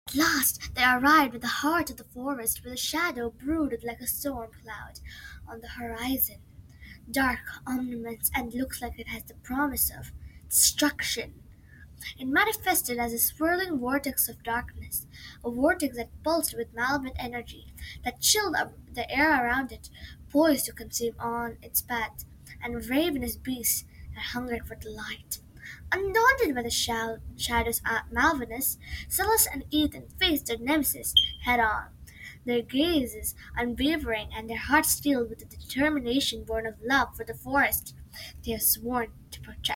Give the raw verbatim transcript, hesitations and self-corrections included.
At last they arrived at the heart of the forest where the shadow brooded like a storm cloud on the horizon, dark, ominous, and looks like it has the promise of destruction. It manifested as a swirling vortex of darkness, a vortex that pulsed with malevolent energy, that chilled up the air around it, poised to consume on its path, and ravenous beasts that hungered for the light. Undaunted by the shal- shadow's uh, malveousness, Silas and Ethan faced their nemesis head on, their gazes unwavering and their hearts filled with a determination born of love for the forest they have sworn to protect.